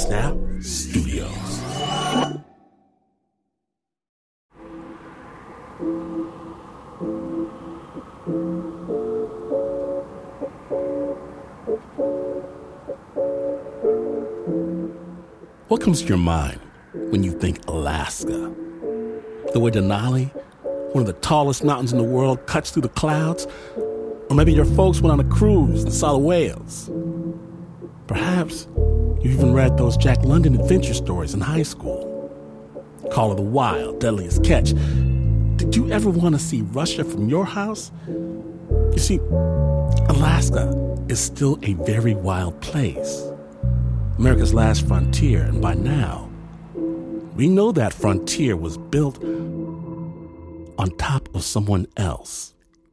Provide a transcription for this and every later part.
Snap Studios. What comes to your mind when you think Alaska? The way Denali, one of the tallest mountains in the world, cuts through the clouds? Or maybe your folks went on a cruise and saw the whales? Perhaps you even read those Jack London adventure stories in high school. Call of the Wild, Deadliest Catch. Did you ever want to see Russia from your house? You see, Alaska is still a very wild place. America's last frontier, and by now, we know that frontier was built on top of someone else.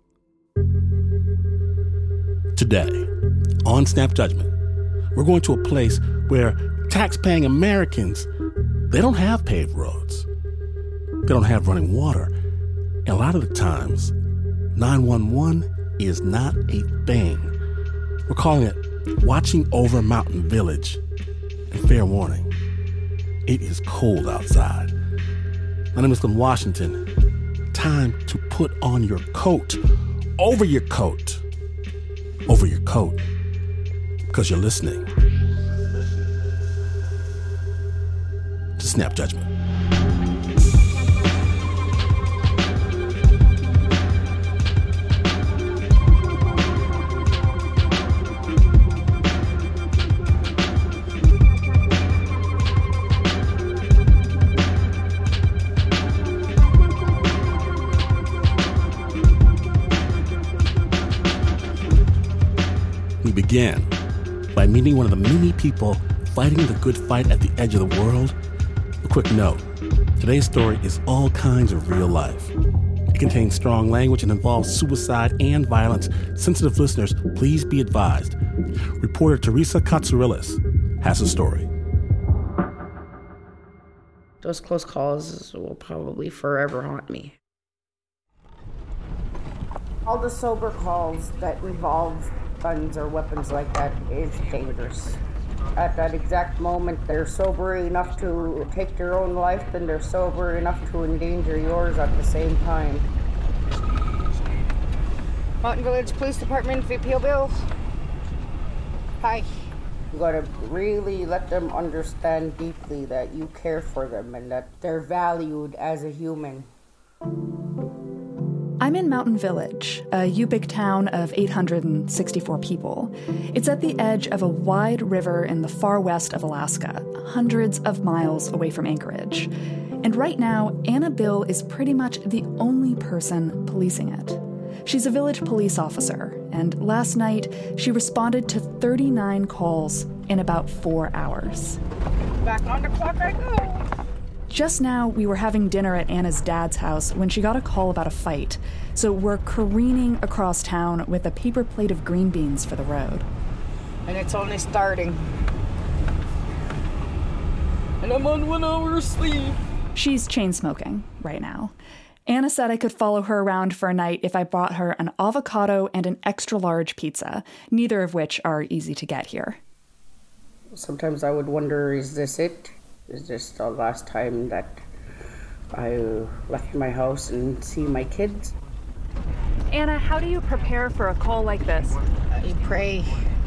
Today, on Snap Judgment, we're going to a place where tax-paying Americans, they don't have paved roads. They don't have running water. And a lot of the times, 911 is not a thing. We're calling it Watching Over Mountain Village. And fair warning, it is cold outside. My name is Glenn Washington. Time to put on your coat, over your coat, over your coat, because you're listening to Snap Judgment. We began by meeting one of the many people fighting the good fight at the edge of the world. A quick note, today's story is all kinds of real life. It contains strong language and involves suicide and violence. Sensitive listeners, please be advised. Reporter Teresa Katsourelis has a story. Those close calls will probably forever haunt me. All the sober calls that involve guns or weapons like that is dangerous. At that exact moment, they're sober enough to take their own life, and they're sober enough to endanger yours at the same time. Mountain Village Police Department, VP Bill. Hi. You gotta really let them understand deeply that you care for them and that they're valued as a human. I'm in Mountain Village, a Yupik town of 864 people. It's at the edge of a wide river in the far west of Alaska, hundreds of miles away from Anchorage. And right now, Anna Bill is pretty much the only person policing it. She's a village police officer, and last night she responded to 39 calls in about 4 hours. Back on the clock I go. Just now, we were having dinner at Anna's dad's house when she got a call about a fight. So we're careening across town with a paper plate of green beans for the road. And it's only starting. And I'm on 1 hour sleep. She's chain smoking right now. Anna said I could follow her around for a night if I brought her an avocado and an extra large pizza, neither of which are easy to get here. Sometimes I would wonder, is this it? Is this the last time that I left my house and see my kids? Anna, how do you prepare for a call like this? I pray.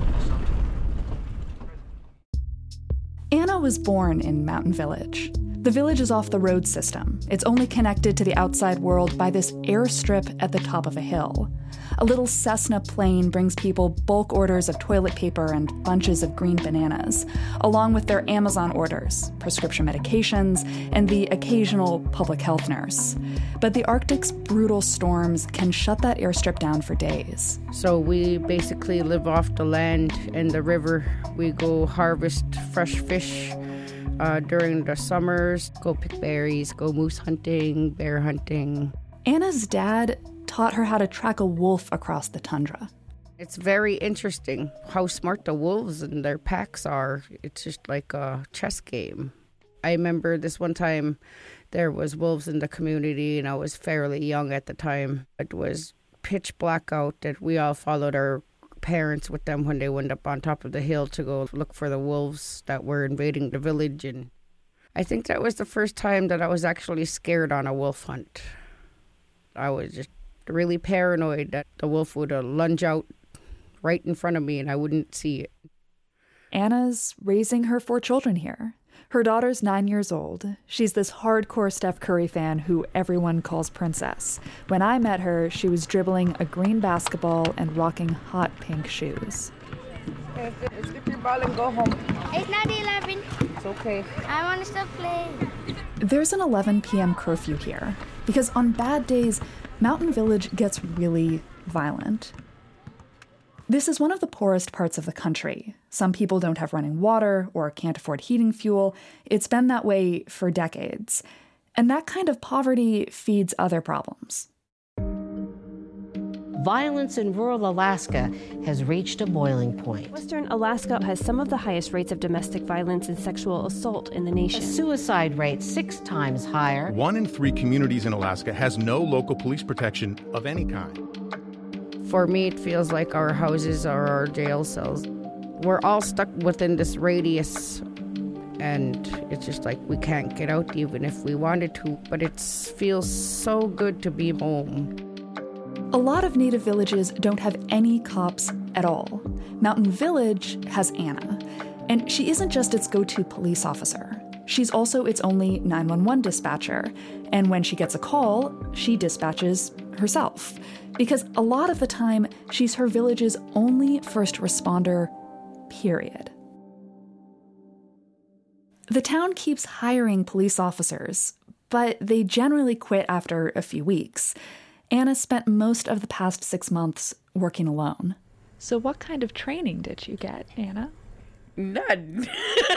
Anna was born in Mountain Village. The village is off the road system. It's only connected to the outside world by this airstrip at the top of a hill. A little Cessna plane brings people bulk orders of toilet paper and bunches of green bananas, along with their Amazon orders, prescription medications, and the occasional public health nurse. But the Arctic's brutal storms can shut that airstrip down for days. So we basically live off the land and the river. We go harvest fresh fish during the summers, go pick berries, go moose hunting, bear hunting. Anna's dad taught her how to track a wolf across the tundra. It's very interesting how smart the wolves and their packs are. It's just like a chess game. I remember this one time there was wolves in the community and I was fairly young at the time. It was pitch black out that we all followed our parents with them when they went up on top of the hill to go look for the wolves that were invading the village. And I think that was the first time that I was actually scared on a wolf hunt. I was just really paranoid that the wolf would lunge out right in front of me and I wouldn't see it. Anna's raising her 4 children here. Her daughter's 9 years old. She's this hardcore Steph Curry fan who everyone calls Princess. When I met her, she was dribbling a green basketball and rocking hot pink shoes. Hey, let's get your ball and go home. It's not 11. It's okay. I want to stop playing. There's an 11 p.m. curfew here because on bad days, Mountain Village gets really violent. This is one of the poorest parts of the country. Some people don't have running water or can't afford heating fuel. It's been that way for decades. And that kind of poverty feeds other problems. Violence in rural Alaska has reached a boiling point. Western Alaska has some of the highest rates of domestic violence and sexual assault in the nation. A suicide rate 6 times higher. 1 in 3 communities in Alaska has no local police protection of any kind. For me, it feels like our houses are our jail cells. We're all stuck within this radius, and it's just like we can't get out even if we wanted to, but it feels so good to be home. A lot of native villages don't have any cops at all. Mountain Village has Anna, and she isn't just its go-to police officer. She's also its only 911 dispatcher, and when she gets a call, she dispatches herself. Because a lot of the time, she's her village's only first responder, period. The town keeps hiring police officers, but they generally quit after a few weeks. Anna spent most of the past 6 months working alone. So what kind of training did you get, Anna? None.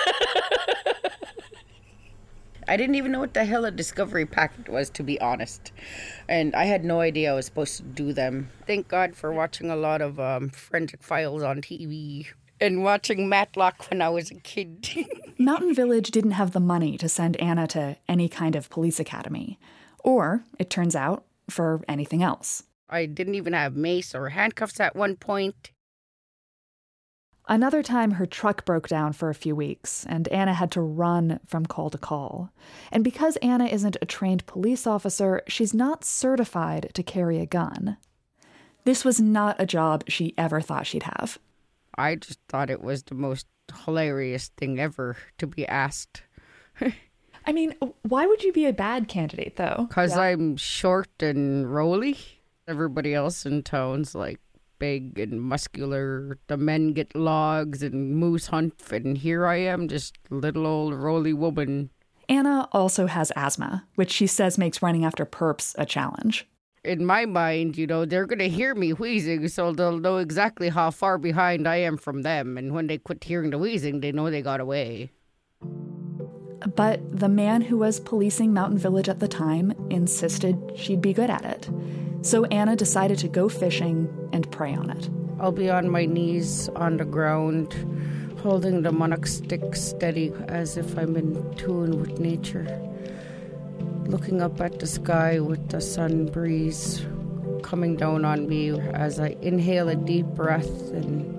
I didn't even know what the hell a discovery packet was, to be honest. And I had no idea I was supposed to do them. Thank God for watching a lot of Forensic Files on TV and watching Matlock when I was a kid. Mountain Village didn't have the money to send Anna to any kind of police academy. Or, it turns out, for anything else. I didn't even have mace or handcuffs at one point. Another time, her truck broke down for a few weeks, and Anna had to run from call to call. And because Anna isn't a trained police officer, she's not certified to carry a gun. This was not a job she ever thought she'd have. I just thought it was the most hilarious thing ever to be asked. I mean, why would you be a bad candidate, though? Because I'm short and rolly. Everybody else in town's like big and muscular. The men get logs and moose hunt, and here I am, just little old roly woman. Anna also has asthma, which she says makes running after perps a challenge. In my mind, they're going to hear me wheezing, so they'll know exactly how far behind I am from them. And when they quit hearing the wheezing, they know they got away. But the man who was policing Mountain Village at the time insisted she'd be good at it. So Anna decided to go fishing and pray on it. I'll be on my knees on the ground, holding the monarch stick steady as if I'm in tune with nature, looking up at the sky with the sun breeze coming down on me as I inhale a deep breath and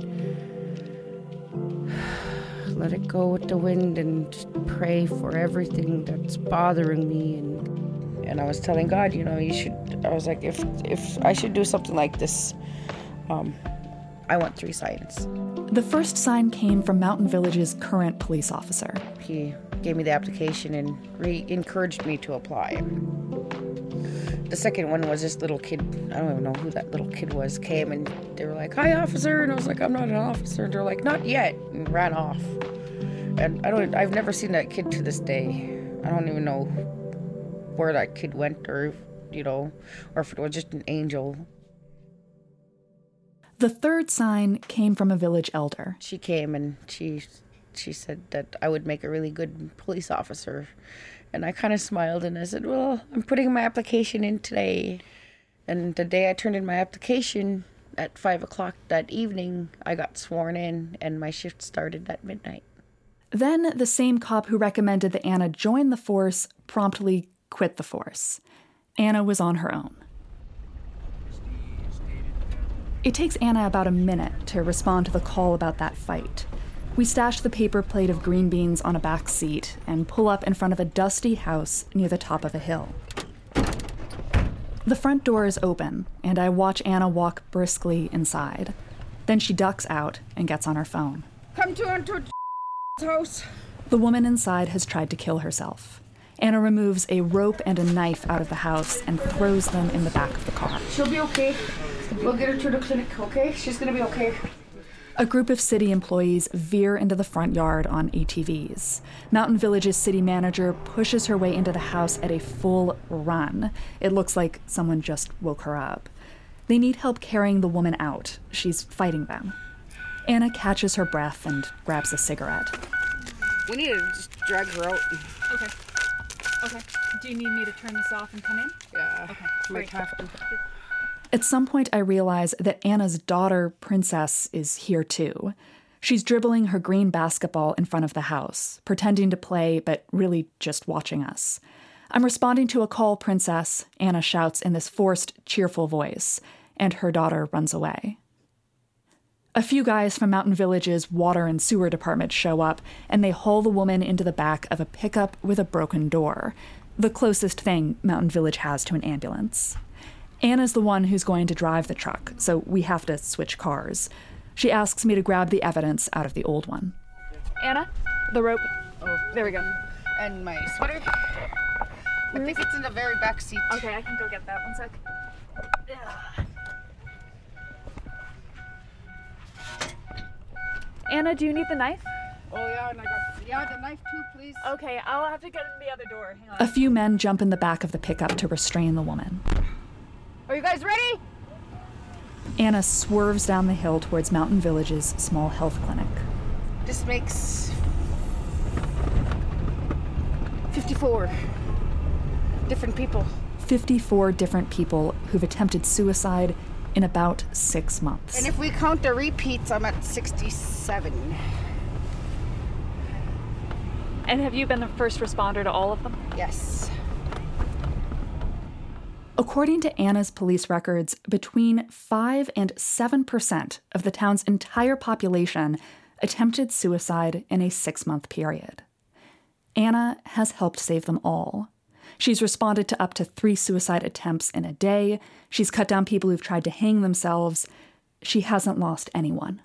let it go with the wind and just pray for everything that's bothering me. And I was telling God, I was like, if I should do something like this, I want 3 signs. The first sign came from Mountain Village's current police officer. He gave me the application and encouraged me to apply. The second one was this little kid, I don't even know who that little kid was, came and they were like, "Hi, officer," and I was like, "I'm not an officer," and they're like, "Not yet," and ran off. And I've never seen that kid to this day. I don't even know where that kid went or if it was just an angel. The third sign came from a village elder. She came and she said that I would make a really good police officer. And I kind of smiled and I said, "Well, I'm putting my application in today." And the day I turned in my application at 5 o'clock that evening, I got sworn in and my shift started at midnight. Then the same cop who recommended that Anna join the force promptly quit the force. Anna was on her own. It takes Anna about a minute to respond to the call about that fight. We stash the paper plate of green beans on a back seat and pull up in front of a dusty house near the top of a hill. The front door is open, and I watch Anna walk briskly inside. Then she ducks out and gets on her phone. Come to house. The woman inside has tried to kill herself. Anna removes a rope and a knife out of the house and throws them in the back of the car. She'll be okay. We'll get her to the clinic, okay? She's gonna be okay. A group of city employees veer into the front yard on ATVs. Mountain Village's city manager pushes her way into the house at a full run. It looks like someone just woke her up. They need help carrying the woman out. She's fighting them. Anna catches her breath and grabs a cigarette. We need to just drag her out. Okay. Do you need me to turn this off and come in? Yeah. Okay. Might have to. At some point, I realize that Anna's daughter, Princess, is here too. She's dribbling her green basketball in front of the house, pretending to play, but really just watching us. I'm responding to a call, Princess, Anna shouts in this forced, cheerful voice, and her daughter runs away. A few guys from Mountain Village's water and sewer department show up, and they haul the woman into the back of a pickup with a broken door, the closest thing Mountain Village has to an ambulance. Anna's the one who's going to drive the truck, so we have to switch cars. She asks me to grab the evidence out of the old one. Anna, the rope. Oh, There we go. and my sweater. I think it's in the very back seat. Okay, I can go get that. 1 sec. Anna, do you need the knife? Oh yeah, and I got the knife too, please. Okay, I'll have to get in the other door. Hang on. A few men jump in the back of the pickup to restrain the woman. Are you guys ready? Anna swerves down the hill towards Mountain Village's small health clinic. This makes 54 different people. 54 different people who've attempted suicide in about 6 months. And if we count the repeats, I'm at 67. And have you been the first responder to all of them? Yes. According to Anna's police records, between 5 and 7% of the town's entire population attempted suicide in a 6-month period. Anna has helped save them all. She's responded to up to 3 suicide attempts in a day. She's cut down people who've tried to hang themselves. She hasn't lost anyone.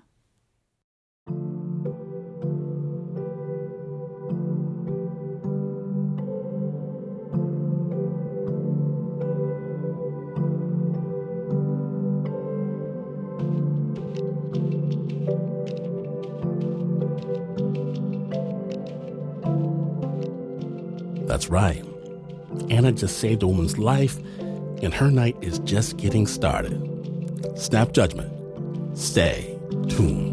That's right. Anna just saved a woman's life, and her night is just getting started. Snap judgment. Stay tuned.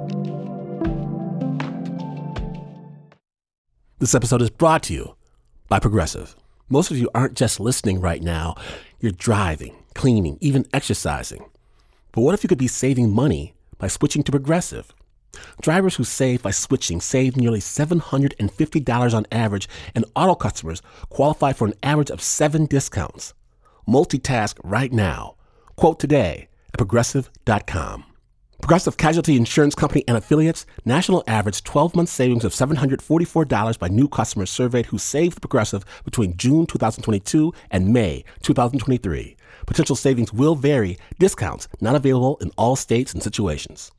This episode is brought to you by Progressive. Most of you aren't just listening right now. You're driving, cleaning, even exercising. But what if you could be saving money by switching to Progressive? Drivers who save by switching save nearly $750 on average, and auto customers qualify for an average of 7 discounts. Multitask right now. Quote today at Progressive.com. Progressive Casualty Insurance Company and Affiliates, national average 12-month savings of $744 by new customers surveyed who saved Progressive between June 2022 and May 2023. Potential savings will vary. Discounts not available in all states and situations.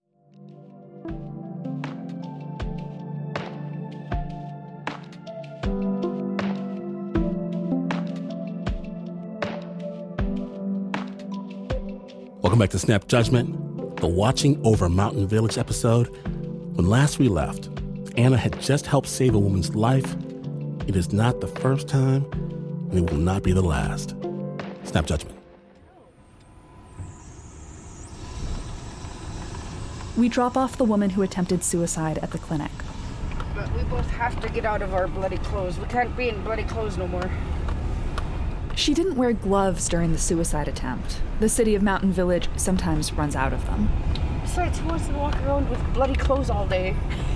Welcome back to Snap Judgment, the Watching Over Mountain Village episode. When last we left, Anna had just helped save a woman's life. It is not the first time, and it will not be the last. Snap Judgment. We drop off the woman who attempted suicide at the clinic. But we both have to get out of our bloody clothes. We can't be in bloody clothes no more. She didn't wear gloves during the suicide attempt. The city of Mountain Village sometimes runs out of them. Besides, who wants to walk around with bloody clothes all day?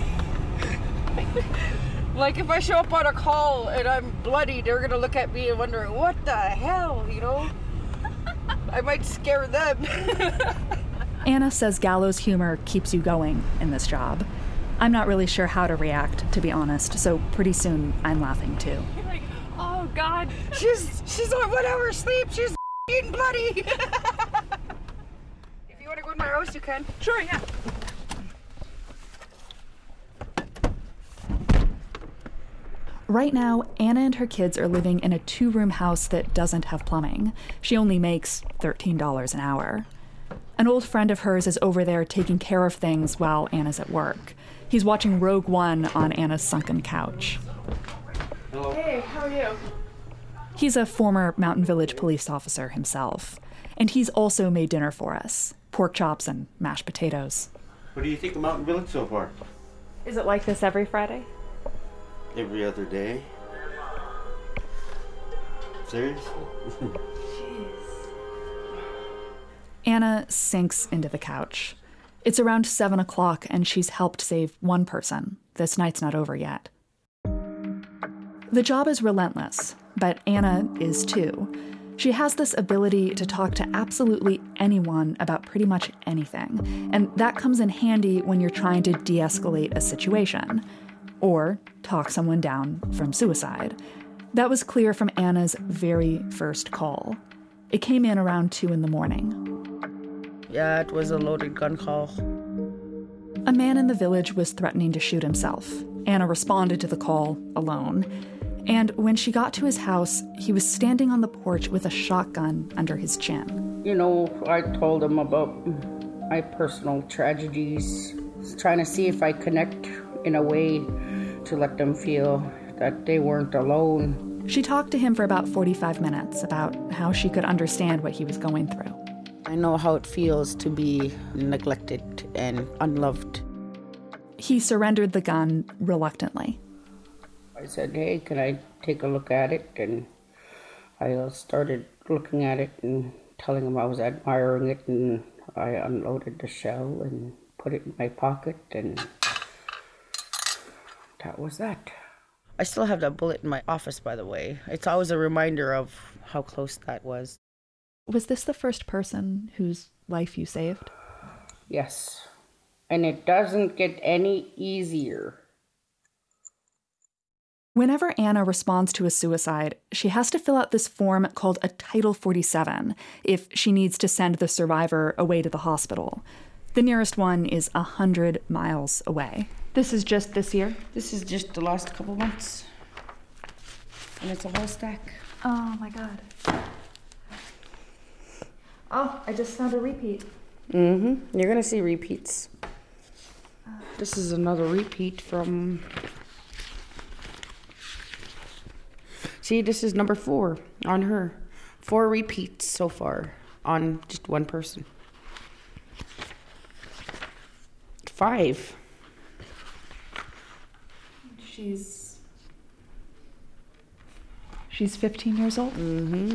Like, if I show up on a call and I'm bloody, they're gonna look at me and wonder, what the hell, you know? I might scare them. Anna says gallows humor keeps you going in this job. I'm not really sure how to react, to be honest, so pretty soon I'm laughing too. You're like, oh God. She's on 1 hour sleep. She's eating bloody. If you want to go in my house, you can. Sure, yeah. Right now, Anna and her kids are living in a 2-room house that doesn't have plumbing. She only makes $13 an hour. An old friend of hers is over there taking care of things while Anna's at work. He's watching Rogue One on Anna's sunken couch. Hello. Hey, how are you? He's a former Mountain Village police officer himself. And he's also made dinner for us. Pork chops and mashed potatoes. What do you think of Mountain Village so far? Is it like this every Friday? Every other day. Serious? Anna sinks into the couch. It's around 7 o'clock and she's helped save one person. This night's not over yet. The job is relentless, but Anna is too. She has this ability to talk to absolutely anyone about pretty much anything, and that comes in handy when you're trying to de-escalate a situation, or talk someone down from suicide. That was clear from Anna's very first call. It came in around 2 a.m. Yeah, it was a loaded gun call. A man in the village was threatening to shoot himself. Anna responded to the call alone. And when she got to his house, he was standing on the porch with a shotgun under his chin. You know, I told him about my personal tragedies, trying to see if I connect in a way to let them feel that they weren't alone. She talked to him for about 45 minutes about how she could understand what he was going through. I know how it feels to be neglected and unloved. He surrendered the gun reluctantly. I said, hey, can I take a look at it? And I started looking at it and telling him I was admiring it, and I unloaded the shell and put it in my pocket, and that was that. I still have that bullet in my office, by the way. It's always a reminder of how close that was. Was this the first person whose life you saved? Yes. And it doesn't get any easier. Whenever Anna responds to a suicide, she has to fill out this form called a Title 47 if she needs to send the survivor away to the hospital. The nearest one is 100 miles away. This is just this year? This is just the last couple months. And it's a whole stack. Oh my God. Oh, I just found a repeat. Mm-hmm. You're gonna see repeats. This is another repeat from... See, this is number 4 on her. 4 repeats so far on just one person. 5. She's 15 years old? Mm-hmm.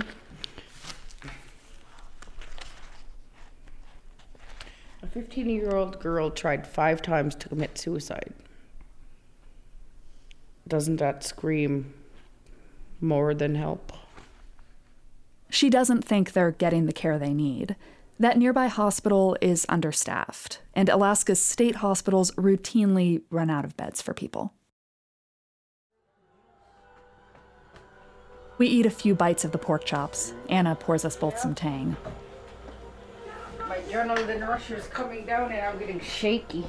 A 15-year-old girl tried 5 times to commit suicide. Doesn't that scream more than help? She doesn't think they're getting the care they need. That nearby hospital is understaffed, and Alaska's state hospitals routinely run out of beds for people. We eat a few bites of the pork chops. Anna pours us both some Tang. My adrenaline rush is coming down and I'm getting shaky.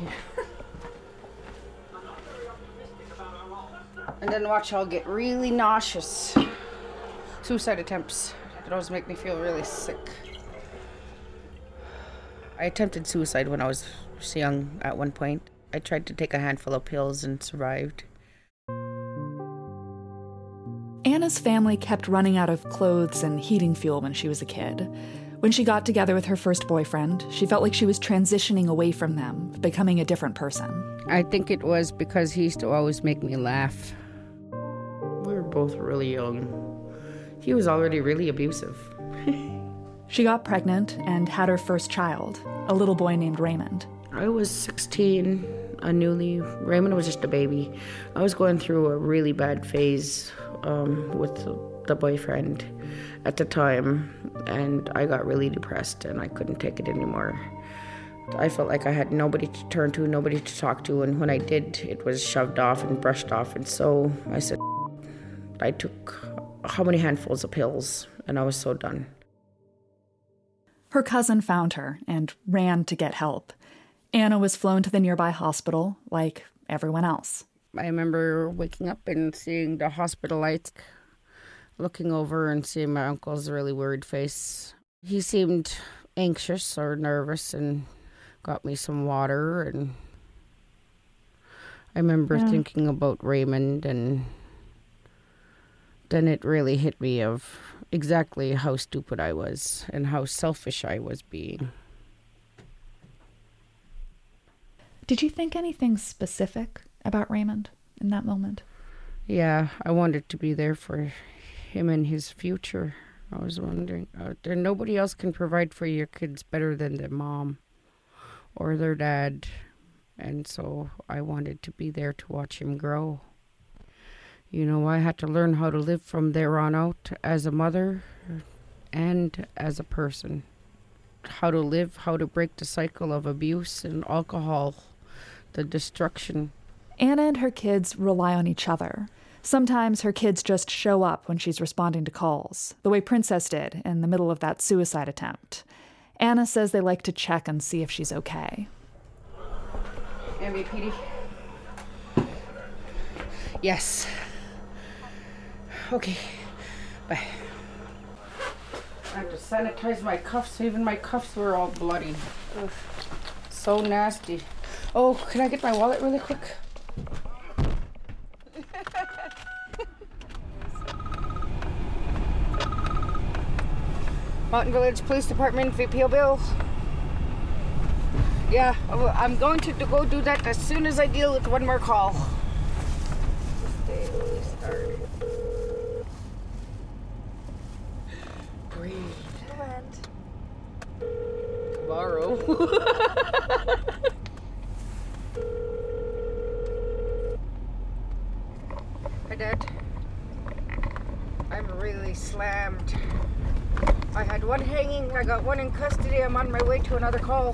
And then watch, I'll get really nauseous. Suicide attempts. It always make me feel really sick. I attempted suicide when I was young at one point. I tried to take a handful of pills and survived. Anna's family kept running out of clothes and heating fuel when she was a kid. When she got together with her first boyfriend, she felt like she was transitioning away from them, becoming a different person. I think it was because he used to always make me laugh. We were both really young. He was already really abusive. She got pregnant and had her first child, a little boy named Raymond. I was 16, Raymond was just a baby. I was going through a really bad phase with the boyfriend at the time, and I got really depressed and I couldn't take it anymore. I felt like I had nobody to turn to, nobody to talk to, and when I did, it was shoved off and brushed off. And so I said, I took how many handfuls of pills, and I was so done. Her cousin found her and ran to get help. Anna was flown to the nearby hospital like everyone else. I remember waking up and seeing the hospital lights, looking over and seeing my uncle's really worried face. He seemed anxious or nervous and got me some water. And I remember thinking about Raymond, and then it really hit me of exactly how stupid I was and how selfish I was being. Did you think anything specific about Raymond in that moment? Yeah, I wanted to be there for him and his future. I was wondering, nobody else can provide for your kids better than their mom or their dad. And so I wanted to be there to watch him grow. You know, I had to learn how to live from there on out as a mother and as a person. How to live, how to break the cycle of abuse and alcohol, the destruction. Anna and her kids rely on each other. Sometimes her kids just show up when she's responding to calls, the way Princess did in the middle of that suicide attempt. Anna says they like to check and see if she's okay. MVP. Yes. Okay. Bye. I had to sanitize my cuffs. Even my cuffs were all bloody. Ugh. So nasty. Oh, can I get my wallet really quick? Mountain Village Police Department, VPO Bill. Yeah, I'm going to go do that as soon as I deal with one more call. This day really started. Breathe. Tomorrow. Hi, Dad. I'm really slammed. I had one hanging, I got one in custody, I'm on my way to another call.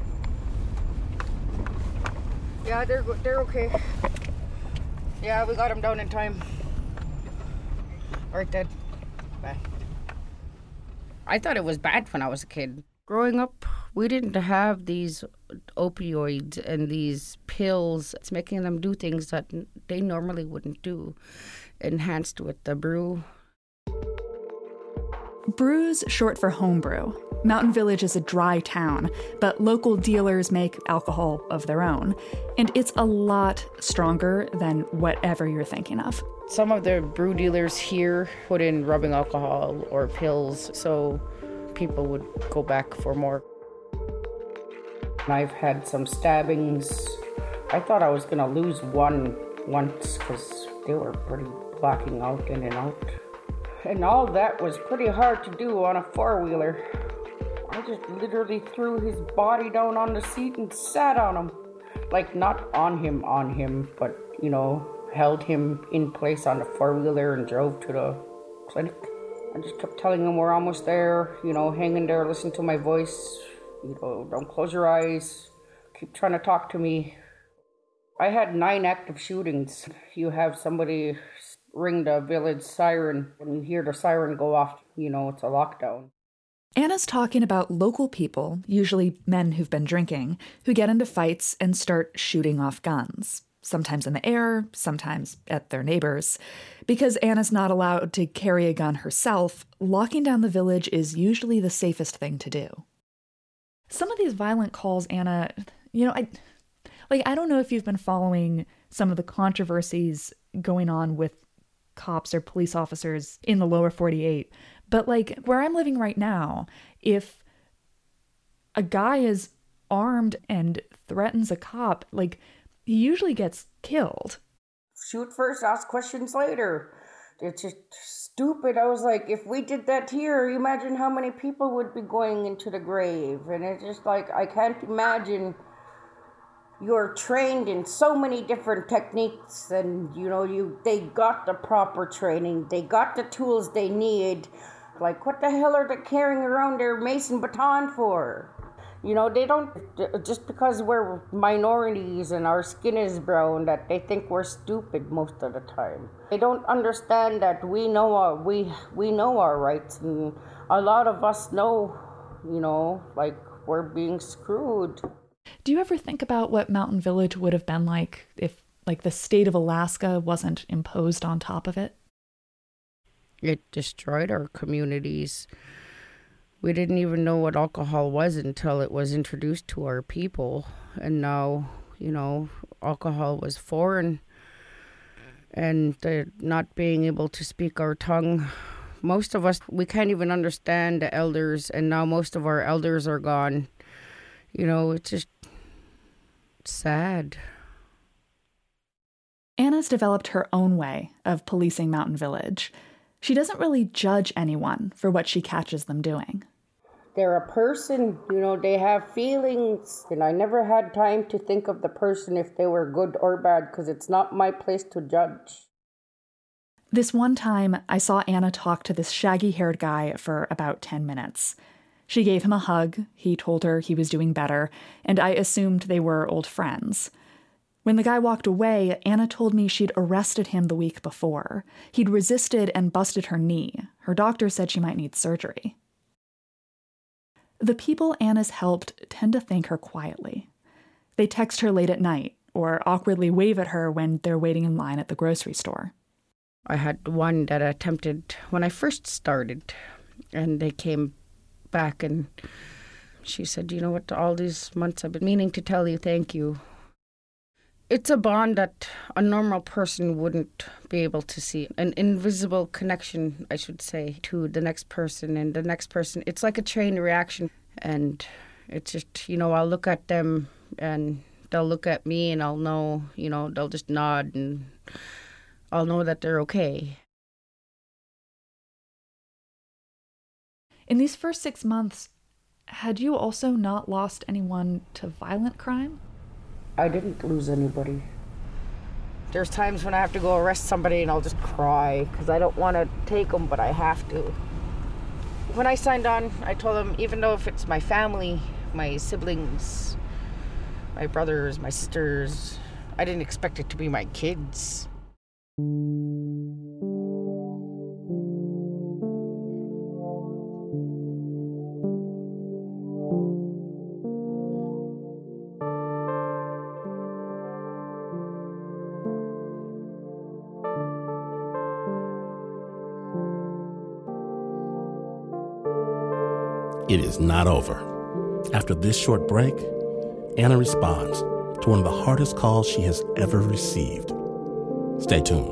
Yeah, they're okay. Yeah, we got them down in time. All right, Dad. Bye. I thought it was bad when I was a kid. Growing up, we didn't have these opioids and these pills. It's making them do things that they normally wouldn't do. Enhanced with the brew. Brew's short for homebrew. Mountain Village is a dry town, but local dealers make alcohol of their own. And it's a lot stronger than whatever you're thinking of. Some of the brew dealers here put in rubbing alcohol or pills, so people would go back for more. I've had some stabbings. I thought I was going to lose one once because they were pretty blacking out in and out. And all that was pretty hard to do on a four-wheeler. I just literally threw his body down on the seat and sat on him. Like, not on him, but, you know, held him in place on the four-wheeler and drove to the clinic. I just kept telling him we're almost there, you know, hang in there, listen to my voice, you know, don't close your eyes, keep trying to talk to me. I had 9 active shootings. You have somebody ring the village siren. When you hear the siren go off, you know it's a lockdown. Anna's talking about local people, usually men who've been drinking, who get into fights and start shooting off guns. Sometimes in the air, sometimes at their neighbors. Because Anna's not allowed to carry a gun herself, locking down the village is usually the safest thing to do. Some of these violent calls, Anna, you know, I don't know if you've been following some of the controversies going on with cops or police officers in the lower 48. But like where I'm living right now, if a guy is armed and threatens a cop, like he usually gets killed. Shoot first, ask questions later. It's just stupid. I was like, if we did that here, imagine how many people would be going into the grave. And it's just like, I can't imagine you're trained in so many different techniques, and they got the proper training, they got the tools they need. Like, what the hell are they carrying around their mason baton for? They don't, just because we're minorities and our skin is brown, that they think we're stupid most of the time. They don't understand that we know our rights, and a lot of us know, like, we're being screwed. Do you ever think about what Mountain Village would have been like if, like, the state of Alaska wasn't imposed on top of it? It destroyed our communities. We didn't even know what alcohol was until it was introduced to our people. And now, alcohol was foreign. And not being able to speak our tongue. Most of us, we can't even understand the elders. And now most of our elders are gone. It's just sad. Anna's developed her own way of policing Mountain Village. She doesn't really judge anyone for what she catches them doing. They're a person, they have feelings, and I never had time to think of the person if they were good or bad, because it's not my place to judge. This one time, I saw Anna talk to this shaggy-haired guy for about 10 minutes. She gave him a hug, he told her he was doing better, and I assumed they were old friends. When the guy walked away, Anna told me she'd arrested him the week before. He'd resisted and busted her knee. Her doctor said she might need surgery. The people Anna's helped tend to thank her quietly. They text her late at night or awkwardly wave at her when they're waiting in line at the grocery store. I had one that attempted when I first started, and they came back and she said, "You know what, all these months I've been meaning to tell you thank you." It's a bond that a normal person wouldn't be able to see. An invisible connection, I should say, to the next person and the next person. It's like a chain reaction. And it's just, I'll look at them and they'll look at me and I'll know, they'll just nod and I'll know that they're okay. In these first 6 months, had you also not lost anyone to violent crime? I didn't lose anybody. There's times when I have to go arrest somebody and I'll just cry because I don't want to take them, but I have to. When I signed on, I told them, even though if it's my family, my siblings, my brothers, my sisters, I didn't expect it to be my kids. It is not over. After this short break, Anna responds to one of the hardest calls she has ever received. Stay tuned.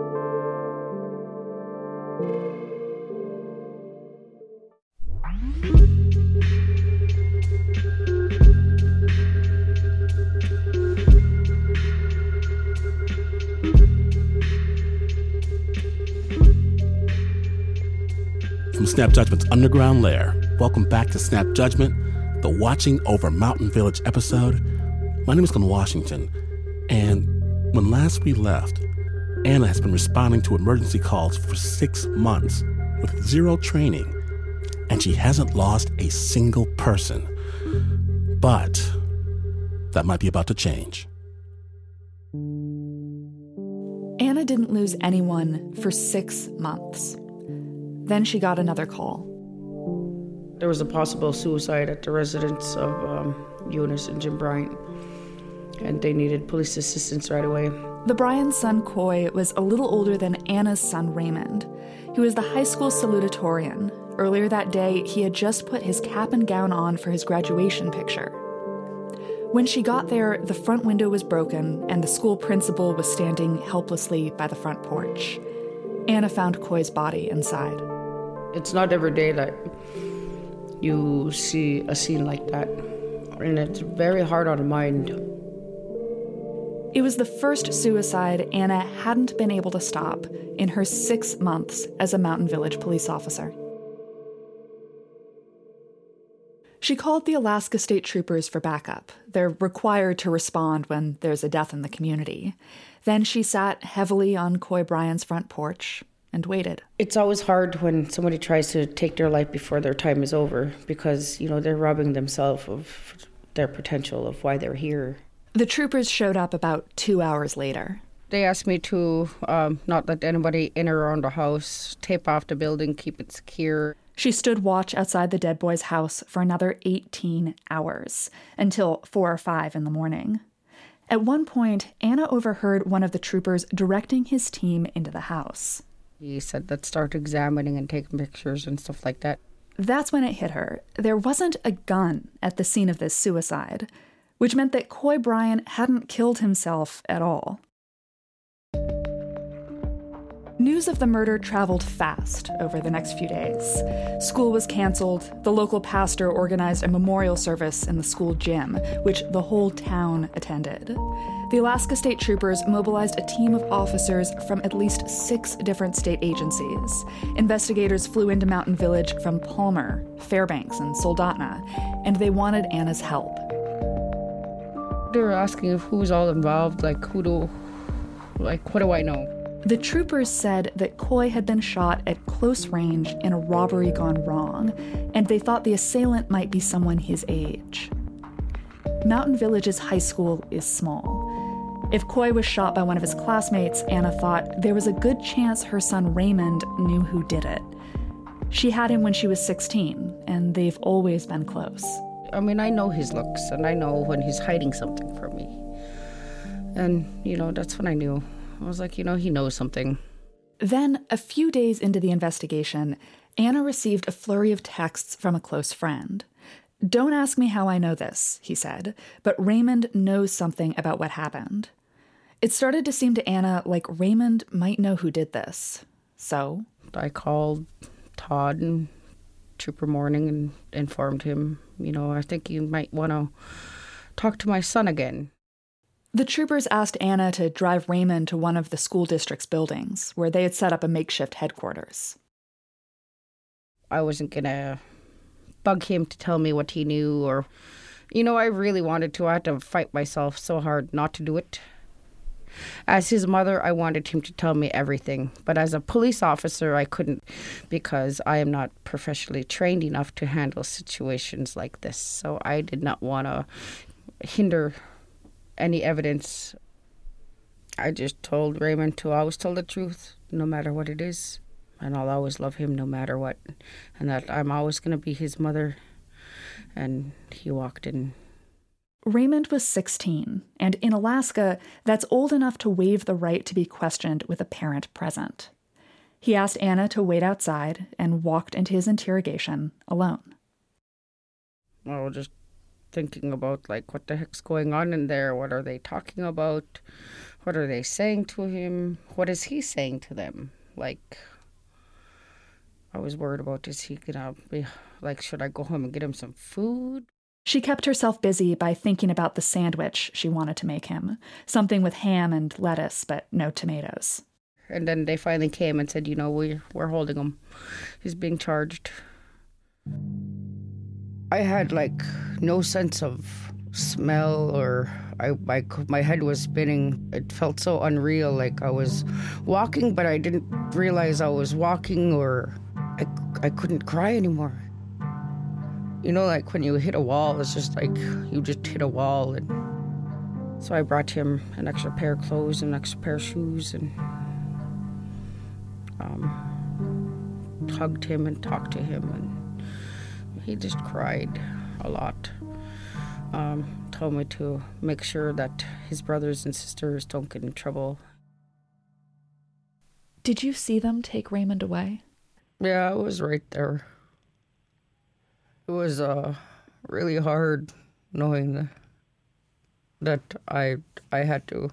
From Snap Judgment's underground lair, welcome back to Snap Judgment, the Watching Over Mountain Village episode. My name is Glenn Washington, and when last we left, Anna has been responding to emergency calls for 6 months with zero training, and she hasn't lost a single person. But that might be about to change. Anna didn't lose anyone for 6 months. Then she got another call. There was a possible suicide at the residence of Eunice and Jim Bryant, and they needed police assistance right away. The Bryant's son, Coy, was a little older than Anna's son, Raymond. He was the high school salutatorian. Earlier that day, he had just put his cap and gown on for his graduation picture. When she got there, the front window was broken, and the school principal was standing helplessly by the front porch. Anna found Coy's body inside. It's not every day that you see a scene like that, and it's very hard on the mind. It was the first suicide Anna hadn't been able to stop in her 6 months as a Mountain Village police officer. She called the Alaska State Troopers for backup. They're required to respond when there's a death in the community. Then she sat heavily on Coy Bryant's front porch and waited. It's always hard when somebody tries to take their life before their time is over because, they're robbing themselves of their potential of why they're here. The troopers showed up about 2 hours later. They asked me to not let anybody in or around the house, tape off the building, keep it secure. She stood watch outside the dead boy's house for another 18 hours, until 4 or 5 in the morning. At one point, Anna overheard one of the troopers directing his team into the house. He said, let's start examining and taking pictures and stuff like that. That's when it hit her. There wasn't a gun at the scene of this suicide, which meant that Coy Bryant hadn't killed himself at all. News of the murder traveled fast over the next few days. School was canceled. The local pastor organized a memorial service in the school gym, which the whole town attended. The Alaska State Troopers mobilized a team of officers from at least 6 different state agencies. Investigators flew into Mountain Village from Palmer, Fairbanks, and Soldotna, and they wanted Anna's help. They were asking if who's all involved, what do I know? The troopers said that Coy had been shot at close range in a robbery gone wrong, and they thought the assailant might be someone his age. Mountain Village's high school is small. If Coy was shot by one of his classmates, Anna thought there was a good chance her son Raymond knew who did it. She had him when she was 16, and they've always been close. I know his looks, and I know when he's hiding something from me. And, that's when I knew. I was like, he knows something. Then, a few days into the investigation, Anna received a flurry of texts from a close friend. "Don't ask me how I know this," he said, "but Raymond knows something about what happened." It started to seem to Anna like Raymond might know who did this. So I called Todd and Trooper Morning and informed him, I think you might want to talk to my son again. The troopers asked Anna to drive Raymond to one of the school district's buildings, where they had set up a makeshift headquarters. I wasn't going to bug him to tell me what he knew or, I really wanted to. I had to fight myself so hard not to do it. As his mother, I wanted him to tell me everything. But as a police officer, I couldn't because I am not professionally trained enough to handle situations like this. So I did not want to hinder any evidence. I just told Raymond to always tell the truth, no matter what it is. And I'll always love him no matter what. And that I'm always going to be his mother. And he walked in. Raymond was 16, and in Alaska, that's old enough to waive the right to be questioned with a parent present. He asked Anna to wait outside and walked into his interrogation alone. I was just thinking about, what the heck's going on in there? What are they talking about? What are they saying to him? What is he saying to them? I was worried about, is he gonna be, should I go home and get him some food? She kept herself busy by thinking about the sandwich she wanted to make him, something with ham and lettuce, but no tomatoes. And then they finally came and said, we're holding him. He's being charged. I had no sense of smell or my head was spinning. It felt so unreal, I was walking, but I didn't realize I was walking, or I couldn't cry anymore. When you hit a wall, it's just you just hit a wall. And so I brought him an extra pair of clothes and an extra pair of shoes and hugged him and talked to him, and he just cried a lot. Told me to make sure that his brothers and sisters don't get in trouble. Did you see them take Raymond away? Yeah, I was right there. It was really hard knowing that I had to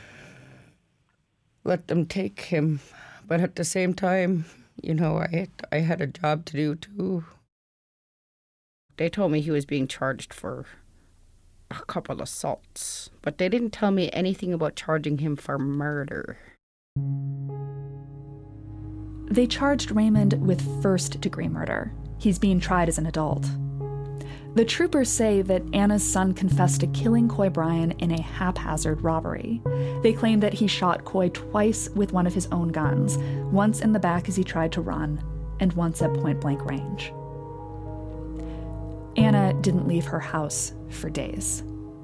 let them take him. But at the same time, I had a job to do too. They told me he was being charged for a couple assaults, but they didn't tell me anything about charging him for murder. They charged Raymond with first-degree murder. He's being tried as an adult. The troopers say that Anna's son confessed to killing Coy Bryan in a haphazard robbery. They claim that he shot Coy twice with one of his own guns, once in the back as he tried to run, and once at point-blank range. Anna didn't leave her house for days.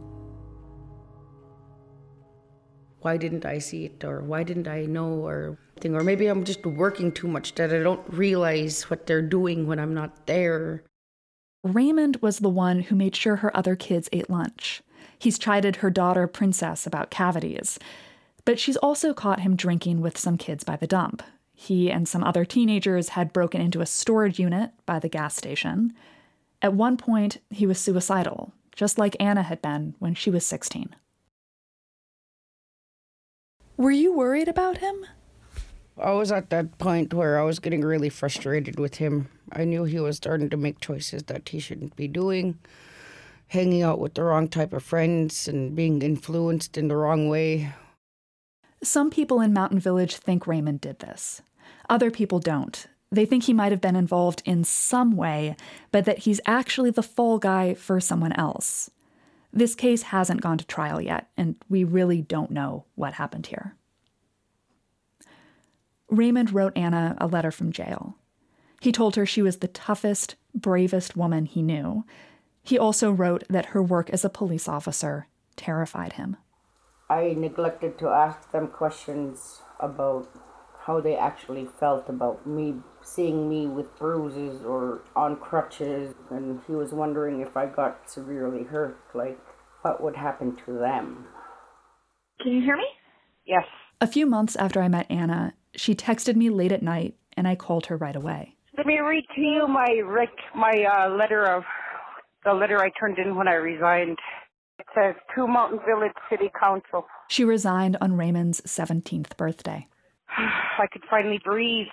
Why didn't I see it, or why didn't I know, or maybe I'm just working too much that I don't realize what they're doing when I'm not there. Raymond was the one who made sure her other kids ate lunch. He's chided her daughter, Princess, about cavities. But she's also caught him drinking with some kids by the dump. He and some other teenagers had broken into a storage unit by the gas station. At one point, he was suicidal, just like Anna had been when she was 16. Were you worried about him? I was at that point where I was getting really frustrated with him. I knew he was starting to make choices that he shouldn't be doing, hanging out with the wrong type of friends and being influenced in the wrong way. Some people in Mountain Village think Raymond did this. Other people don't. They think he might have been involved in some way, but that he's actually the fall guy for someone else. This case hasn't gone to trial yet, and we really don't know what happened here. Raymond wrote Anna a letter from jail. He told her she was the toughest, bravest woman he knew. He also wrote that her work as a police officer terrified him. I neglected to ask them questions about how they actually felt about me, seeing me with bruises or on crutches, and he was wondering if I got severely hurt, like what would happen to them. Can you hear me? Yes. A few months after I met Anna, she texted me late at night, and I called her right away. Let me read to you the letter I turned in when I resigned. It says, to Mountain Village City Council. She resigned on Raymond's 17th birthday. I could finally breathe.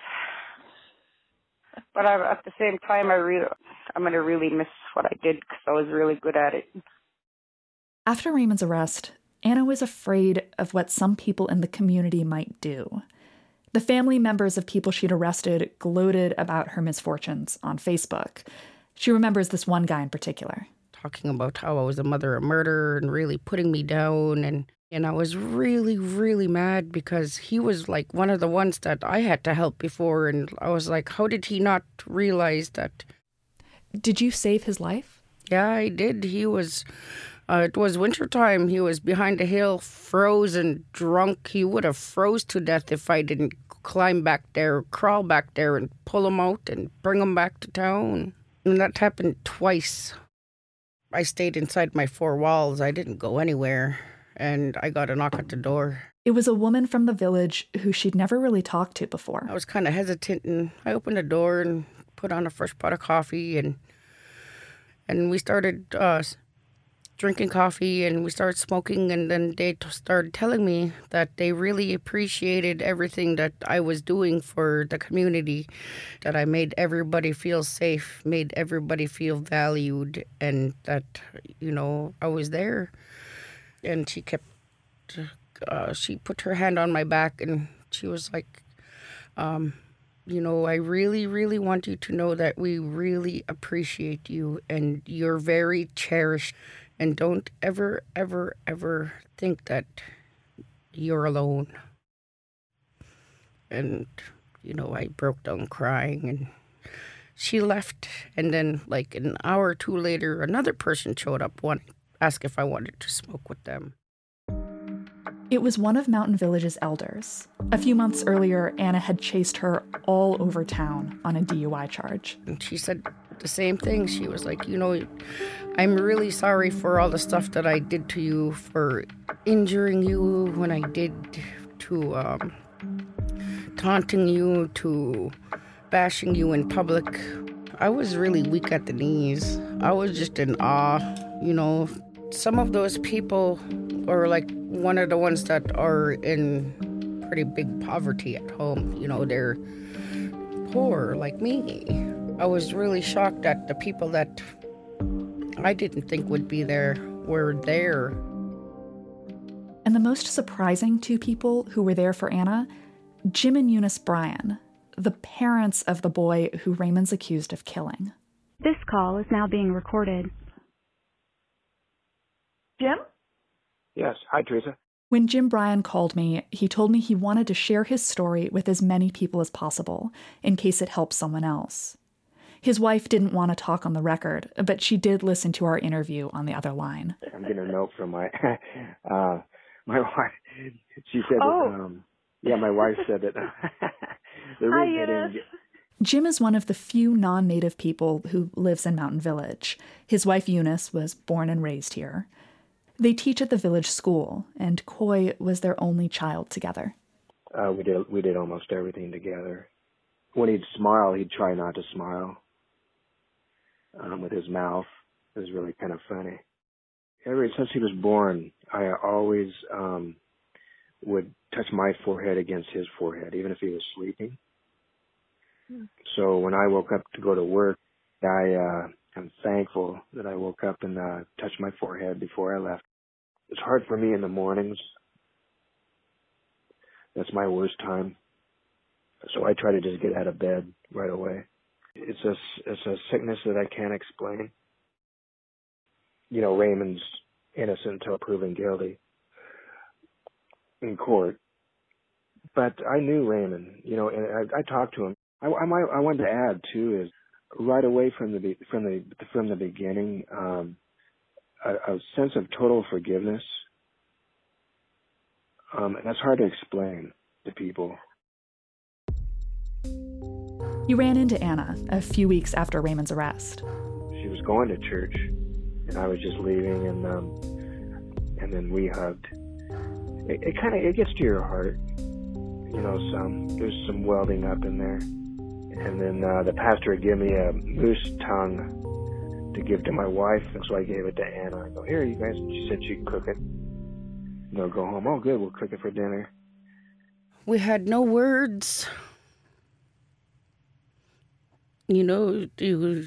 But at the same time, I'm going to really miss what I did because I was really good at it. After Raymond's arrest, Anna was afraid of what some people in the community might do. The family members of people she'd arrested gloated about her misfortunes on Facebook. She remembers this one guy in particular. Talking about how I was a mother of murder and really putting me down. And I was really, really mad because he was like one of the ones that I had to help before. And I was like, how did he not realize that? Did you save his life? Yeah, I did. He was... it was wintertime. He was behind a hill, frozen, drunk. He would have froze to death if I didn't climb back there, crawl back there and pull him out and bring him back to town. And that happened twice. I stayed inside my four walls. I didn't go anywhere. And I got a knock at the door. It was a woman from the village who she'd never really talked to before. I was kind of hesitant, and I opened the door and put on a fresh pot of coffee, and we started drinking coffee, and we started smoking, and then they started telling me that they really appreciated everything that I was doing for the community, that I made everybody feel safe, made everybody feel valued, and that, I was there. And she she put her hand on my back, and she was like, I really, really want you to know that we really appreciate you, and you're very cherished. And don't ever, ever, ever think that you're alone. And, I broke down crying, and she left. And then, like an hour or two later, another person showed up, asked if I wanted to smoke with them. It was one of Mountain Village's elders. A few months earlier, Anna had chased her all over town on a DUI charge. And she said the same thing. She was like, I'm really sorry for all the stuff that I did to you, for injuring you when I did, to taunting you, to bashing you in public. I was really weak at the knees. I was just in awe, Some of those people are like one of the ones that are in pretty big poverty at home. They're poor like me. I was really shocked that the people that I didn't think would be there were there. And the most surprising two people who were there for Anna, Jim and Eunice Bryan, the parents of the boy who Raymond's accused of killing. This call is now being recorded. Jim? Yes. Hi, Teresa. When Jim Bryan called me, he told me he wanted to share his story with as many people as possible, in case it helps someone else. His wife didn't want to talk on the record, but she did listen to our interview on the other line. I'm getting a note from my my wife. She said that, my wife said that. Hi, Eunice. Jim is one of the few non-native people who lives in Mountain Village. His wife Eunice was born and raised here. They teach at the village school, and Coy was their only child together. We did almost everything together. When he'd smile, he'd try not to smile with his mouth. It was really kind of funny. Ever since he was born, I always would touch my forehead against his forehead, even if he was sleeping. So when I woke up to go to work, I'm thankful that I woke up and touched my forehead before I left. It's hard for me in the mornings. That's my worst time. So I try to just get out of bed right away. It's a sickness that I can't explain. You know, Raymond's innocent until proven guilty in court. But I knew Raymond, you know, and I talked to him. I wanted to add too is right away from the beginning, a sense of total forgiveness. And that's hard to explain to people. You ran into Anna a few weeks after Raymond's arrest. She was going to church, and I was just leaving, and then we hugged. It gets to your heart, you know. There's some welding up in there, and then the pastor had given me a moose tongue to give to my wife, and so I gave it to Anna. I go, here, you guys. And she said she'd cook it. And they'll go home. Oh, good, we'll cook it for dinner. We had no words. You know, we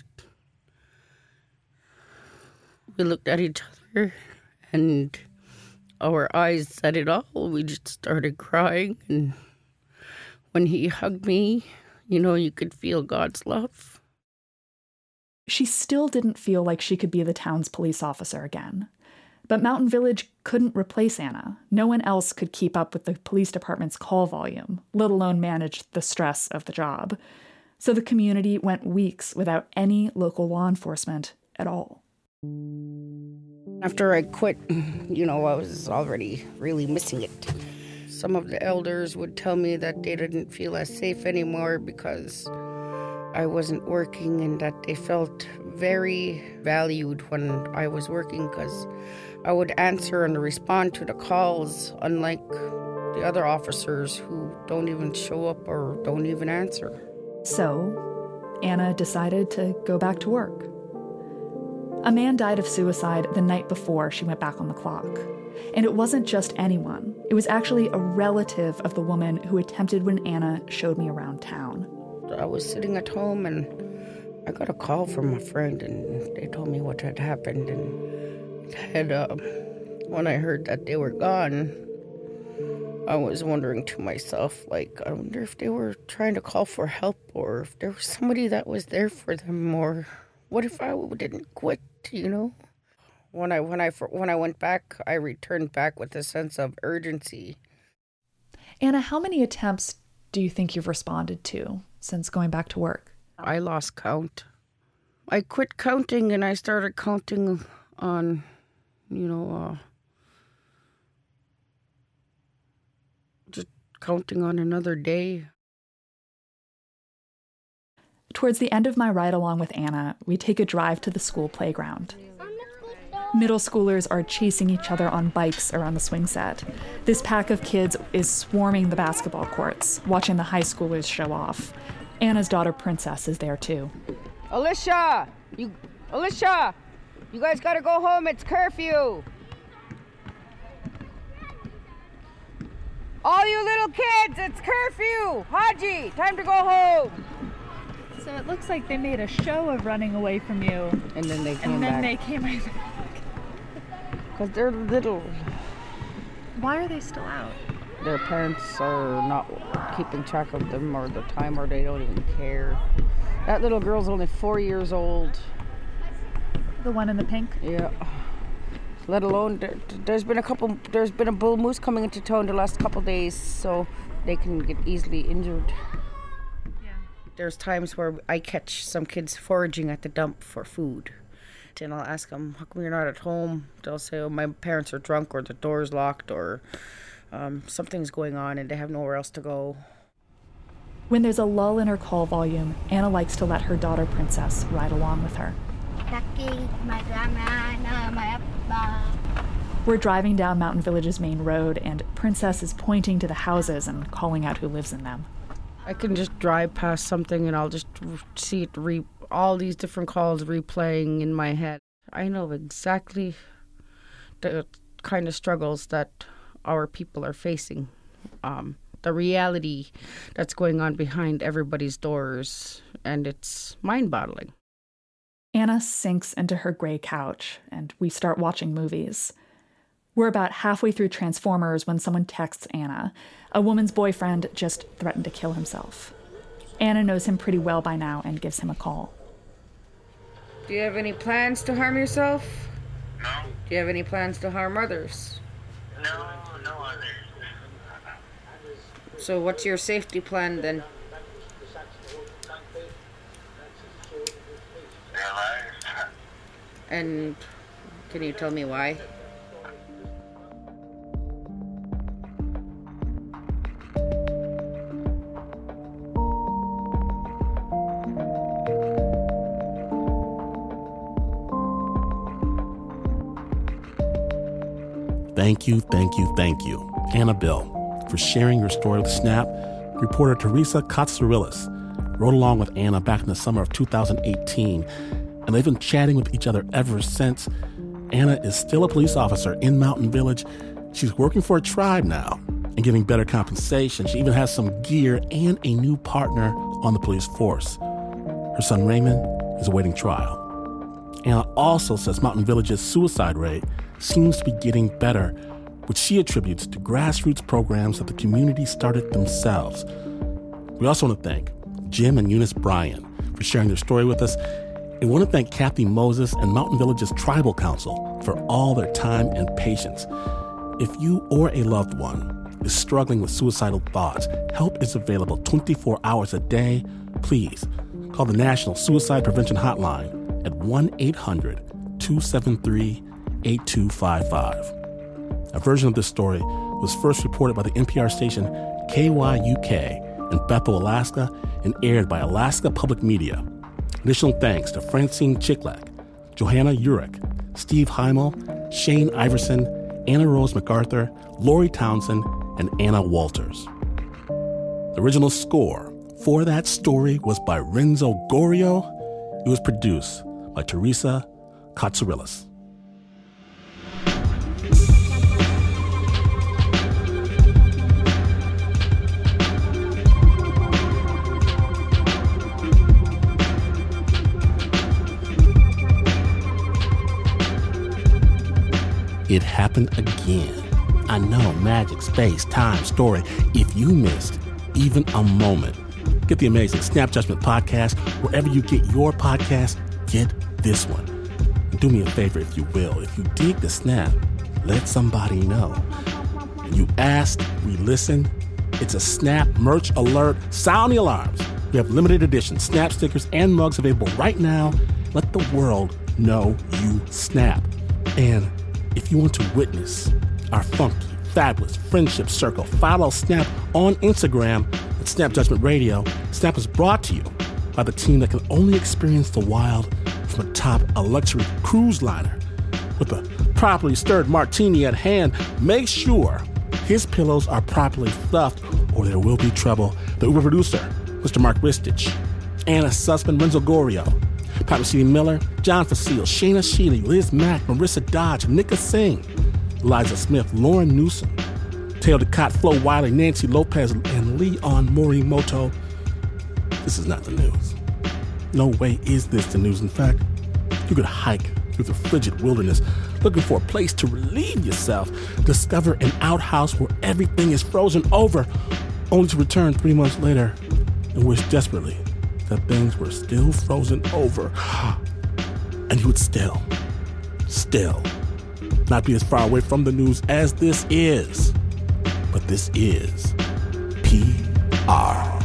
looked at each other, and our eyes said it all. We just started crying, and when he hugged me, you know, you could feel God's love. She still didn't feel like she could be the town's police officer again. But Mountain Village couldn't replace Anna. No one else could keep up with the police department's call volume, let alone manage the stress of the job. So the community went weeks without any local law enforcement at all. After I quit, you know, I was already really missing it. Some of the elders would tell me that they didn't feel as safe anymore because I wasn't working, and that they felt very valued when I was working because I would answer and respond to the calls, unlike the other officers who don't even show up or don't even answer. So, Anna decided to go back to work. A man died of suicide the night before she went back on the clock. And it wasn't just anyone. It was actually a relative of the woman who attempted when Anna showed me around town. I was sitting at home and I got a call from a friend, and they told me what had happened. And when I heard that they were gone, I was wondering to myself, like, I wonder if they were trying to call for help, or if there was somebody that was there for them, or what if I didn't quit, you know? When I went back, I returned back with a sense of urgency. Anna, how many attempts do you think you've responded to since going back to work? I lost count. I quit counting and I started counting on, just counting on another day. Towards the end of my ride along with Anna, we take a drive to the school playground. Middle schoolers are chasing each other on bikes around the swing set. This pack of kids is swarming the basketball courts, watching the high schoolers show off. Anna's daughter, Princess, is there too. Alicia, you guys gotta go home. It's curfew. All you little kids, it's curfew. Haji, time to go home. So it looks like they made a show of running away from you. And then they came back. They came right back. Because they're little. Why are they still out? Their parents are not keeping track of them or the time, or they don't even care. That little girl's only 4 years old. The one in the pink? Yeah. let alone there's been a bull moose coming into town the last couple of days, so they can get easily injured. Yeah. There's times where I catch some kids foraging at the dump for food. And I'll ask them, how come you're not at home? They'll say, oh, my parents are drunk, or the door's locked, or something's going on and they have nowhere else to go. When there's a lull in her call volume, Anna likes to let her daughter Princess ride along with her. My grandma, my papa. We're driving down Mountain Village's main road, and Princess is pointing to the houses and calling out who lives in them. I can just drive past something and I'll just see it all these different calls replaying in my head. I know exactly the kind of struggles that our people are facing. The reality that's going on behind everybody's doors, and it's mind-boggling. Anna sinks into her gray couch, and we start watching movies. We're about halfway through Transformers when someone texts Anna. A woman's boyfriend just threatened to kill himself. Anna knows him pretty well by now and gives him a call. Do you have any plans to harm yourself? No. Do you have any plans to harm others? No others. So what's your safety plan then? Their lives. And can you tell me why? Thank you, Annabelle, for sharing your story with Snap. Reporter Teresa Katsourelis rode along with Anna back in the summer of 2018, and they've been chatting with each other ever since. Anna is still a police officer in Mountain Village. She's working for a tribe now and getting better compensation. She even has some gear and a new partner on the police force. Her son Raymond is awaiting trial. Anna also says Mountain Village's suicide rate seems to be getting better, which she attributes to grassroots programs that the community started themselves. We also want to thank Jim and Eunice Bryan for sharing their story with us. And we want to thank Kathy Moses and Mountain Village's Tribal Council for all their time and patience. If you or a loved one is struggling with suicidal thoughts, help is available 24 hours a day. Please call the National Suicide Prevention Hotline at 1-800-273-8255. A version of this story was first reported by the NPR station KYUK in Bethel, Alaska, and aired by Alaska Public Media. Additional thanks to Francine Chicklak, Johanna Urich, Steve Heimel, Shane Iverson, Anna Rose MacArthur, Lori Townsend, and Anna Walters. The original score for that story was by Renzo Gorio. It was produced by Teresa Katsourelis. It happened again. I know, magic, space, time, story. If you missed even a moment, get the amazing Snap Judgment podcast wherever you get your podcast. Get this one. And do me a favor, if you will. If you dig the Snap, let somebody know. You asked, we listen. It's a Snap merch alert. Sound the alarms. We have limited edition Snap stickers and mugs available right now. Let the world know you Snap. And if you want to witness our funky, fabulous friendship circle, follow Snap on Instagram at Snap Judgment Radio. Snap is brought to you by the team that can only experience the wild from atop a luxury cruise liner. With a properly stirred martini at hand, make sure his pillows are properly stuffed or there will be trouble. The Uber producer, Mr. Mark Ristich, Anna Sussman, Renzo Gorio, Pat Mesiti-Miller, John Facile, Shayna Shealy, Liz Mack, Marissa Dodge, Nika Singh, Eliza Smith, Lauren Newsom, Teo DeCott, Flo Wiley, Nancy Lopez, and Leon Morimoto. This is not the news. No way is this the news. In fact, you could hike through the frigid wilderness looking for a place to relieve yourself, discover an outhouse where everything is frozen over, only to return 3 months later and wish desperately that things were still frozen over, and you would still not be as far away from the news as this is. But this is PRX.